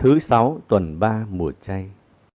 Thứ 6 tuần 3 mùa chay.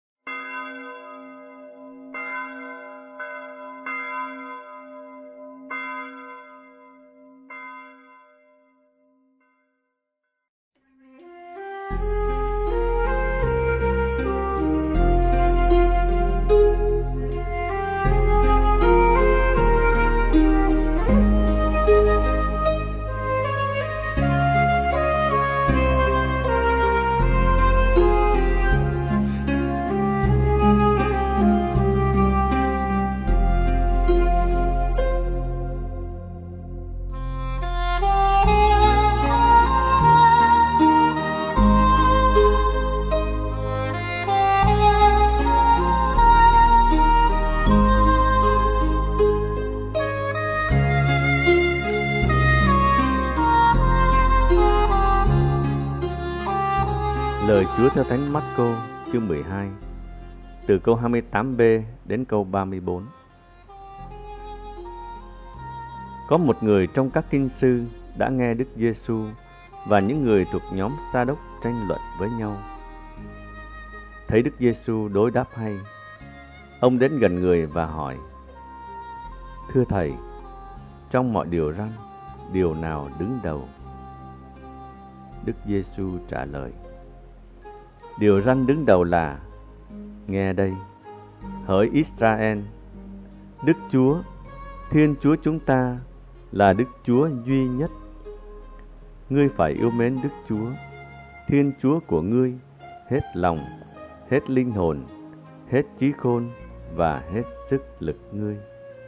Lời Chúa theo Thánh Marco chương 12, từ câu 28b đến câu 34. Có một người trong các kinh sư đã nghe Đức Giêsu và những người thuộc nhóm Sa-đốc tranh luận với nhau. Thấy Đức Giêsu đối đáp hay, ông đến gần người và hỏi: Thưa Thầy, trong mọi điều răn, điều nào đứng đầu? Đức Giêsu trả lời: Điều răn đứng đầu là: Nghe đây, hỡi Israel, Đức Chúa, Thiên Chúa chúng ta là Đức Chúa duy nhất. Ngươi phải yêu mến Đức Chúa, Thiên Chúa của ngươi hết lòng, hết linh hồn, hết trí khôn và hết sức lực ngươi.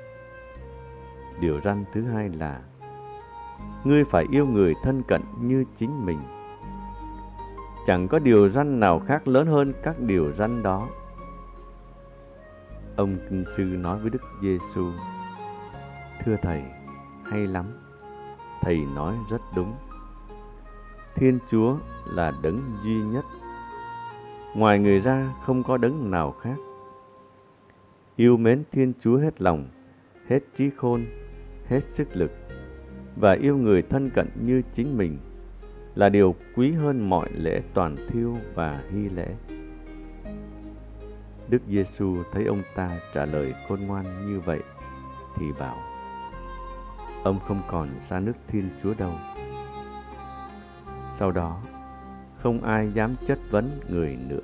Điều răn thứ hai là: Ngươi phải yêu người thân cận như chính mình. Chẳng có điều răn nào khác lớn hơn các điều răn đó. Ông kinh sư nói với Đức Giêsu: Thưa Thầy, hay lắm, Thầy nói rất đúng. Thiên Chúa là đấng duy nhất. Ngoài người ra không có đấng nào khác. Yêu mến Thiên Chúa hết lòng, hết trí khôn, hết sức lực, và yêu người thân cận như chính mình là điều quý hơn mọi lễ toàn thiêu và hy lễ. Đức Giêsu thấy ông ta trả lời khôn ngoan như vậy thì bảo: Ông không còn xa nước Thiên Chúa đâu. Sau đó, không ai dám chất vấn người nữa.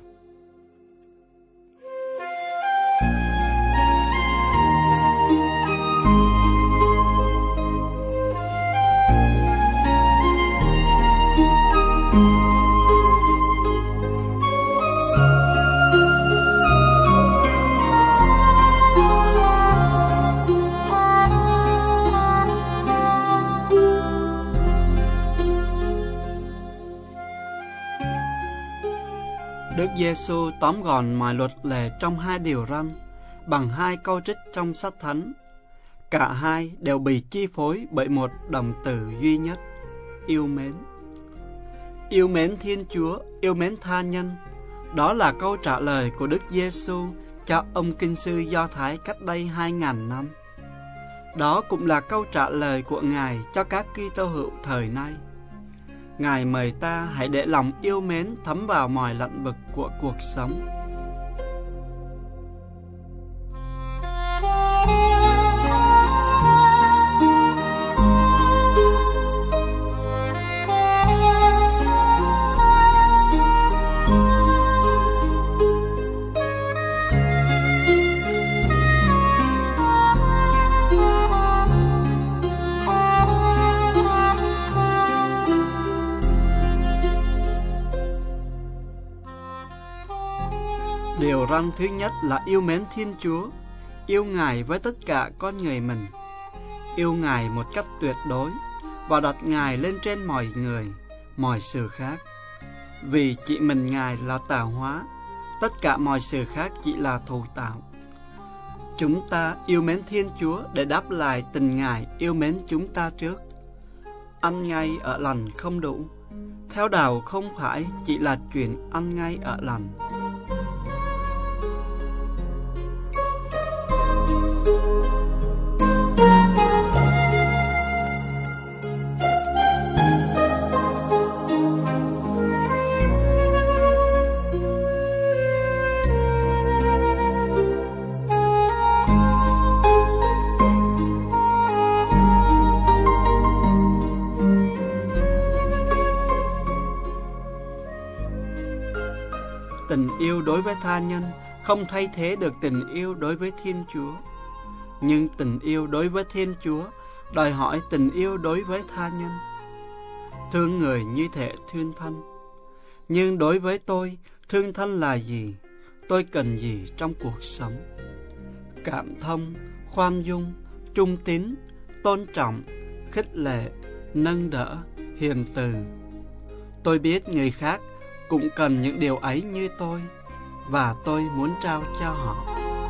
Đức Giêsu tóm gọn mọi luật lệ trong hai điều răn bằng hai câu trích trong sách Thánh. Cả hai đều bị chi phối bởi một động từ duy nhất: yêu mến. Yêu mến Thiên Chúa, yêu mến tha nhân. Đó là câu trả lời của Đức Giêsu cho ông kinh sư Do Thái cách đây 2000 năm. Đó cũng là câu trả lời của Ngài cho các Kitô hữu thời nay. Ngài mời ta hãy để lòng yêu mến thấm vào mọi lĩnh vực của cuộc sống. Điều răn thứ nhất là yêu mến Thiên Chúa, yêu Ngài với tất cả con người mình, yêu Ngài một cách tuyệt đối và đặt Ngài lên trên mọi người, mọi sự khác. Vì chỉ mình Ngài là tạo hóa, tất cả mọi sự khác chỉ là thụ tạo. Chúng ta yêu mến Thiên Chúa để đáp lại tình Ngài yêu mến chúng ta trước. Ăn ngay ở lành không đủ, theo đạo không phải chỉ là chuyện ăn ngay ở lành. Tình yêu đối với tha nhân không thay thế được tình yêu đối với Thiên Chúa. Nhưng tình yêu đối với Thiên Chúa đòi hỏi tình yêu đối với tha nhân. Thương người như thể thương thân. Nhưng đối với tôi, thương thân là gì? Tôi cần gì trong cuộc sống? Cảm thông, khoan dung, trung tín, tôn trọng, khích lệ, nâng đỡ, hiền từ. Tôi biết người khác cũng cần những điều ấy như tôi, và tôi muốn trao cho họ.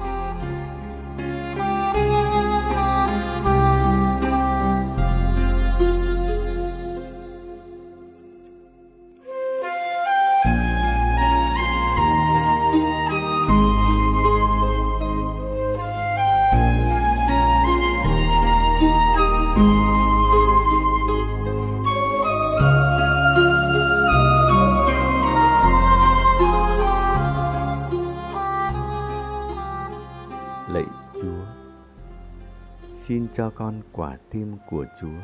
Lạy Chúa, xin cho con quả tim của Chúa.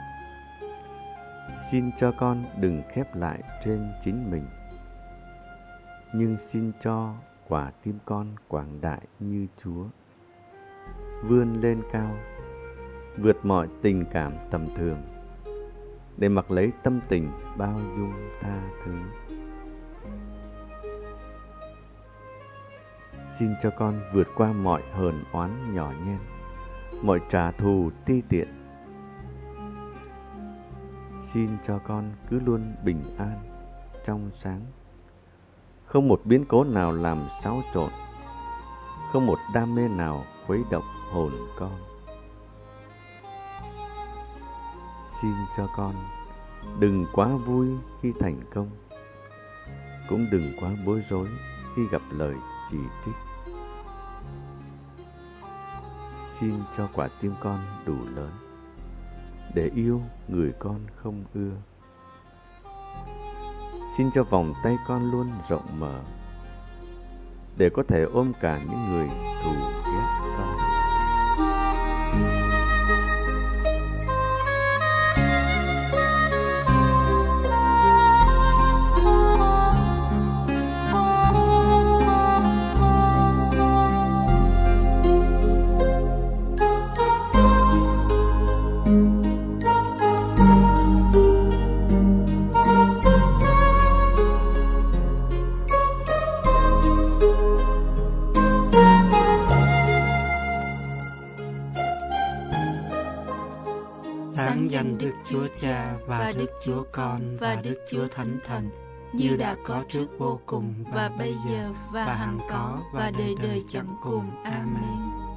Xin cho con đừng khép lại trên chính mình, nhưng xin cho quả tim con quảng đại như Chúa, vươn lên cao, vượt mọi tình cảm tầm thường, để mặc lấy tâm tình bao dung tha thứ. Xin cho con vượt qua mọi hờn oán nhỏ nhen, mọi trả thù ti tiện. Xin cho con cứ luôn bình an, trong sáng, không một biến cố nào làm xáo trộn, không một đam mê nào khuấy động hồn con. Xin cho con đừng quá vui khi thành công, cũng đừng quá bối rối khi gặp lời chỉ trích. Xin cho quả tim con đủ lớn để yêu người con không ưa. Xin cho vòng tay con luôn rộng mở để có thể ôm cả những người thù ghét con. Sáng danh Đức Chúa Cha và Đức Chúa Con và Đức Chúa Thánh Thần, như đã có trước vô cùng và bây giờ và hằng có và đời đời chẳng cùng. Amen.